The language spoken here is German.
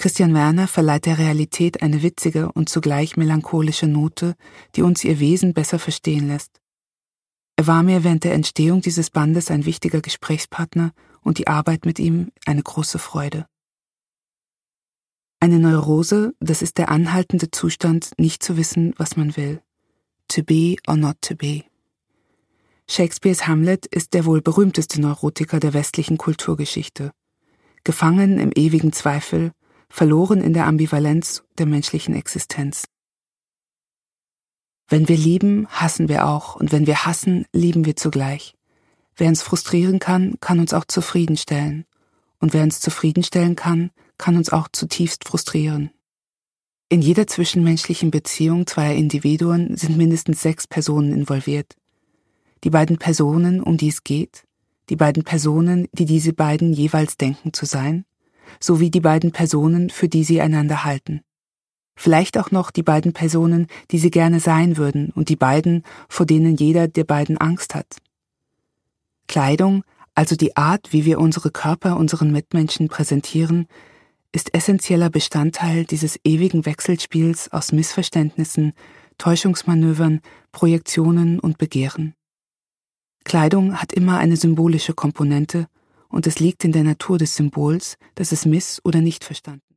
Christian Werner verleiht der Realität eine witzige und zugleich melancholische Note, die uns ihr Wesen besser verstehen lässt. Er war mir während der Entstehung dieses Bandes ein wichtiger Gesprächspartner und die Arbeit mit ihm eine große Freude. Eine Neurose, das ist der anhaltende Zustand, nicht zu wissen, was man will. To be or not to be. Shakespeares Hamlet ist der wohl berühmteste Neurotiker der westlichen Kulturgeschichte. Gefangen im ewigen Zweifel, verloren in der Ambivalenz der menschlichen Existenz. Wenn wir lieben, hassen wir auch, und wenn wir hassen, lieben wir zugleich. Wer uns frustrieren kann, kann uns auch zufriedenstellen. Und wer uns zufriedenstellen kann uns auch zutiefst frustrieren. In jeder zwischenmenschlichen Beziehung zweier Individuen sind mindestens 6 Personen involviert. Die beiden Personen, um die es geht, die beiden Personen, die diese beiden jeweils denken zu sein, sowie die beiden Personen, für die sie einander halten. Vielleicht auch noch die beiden Personen, die sie gerne sein würden, und die beiden, vor denen jeder der beiden Angst hat. Kleidung, also die Art, wie wir unsere Körper unseren Mitmenschen präsentieren, ist essentieller Bestandteil dieses ewigen Wechselspiels aus Missverständnissen, Täuschungsmanövern, Projektionen und Begehren. Kleidung hat immer eine symbolische Komponente, und es liegt in der Natur des Symbols, dass es miss- oder nicht verstanden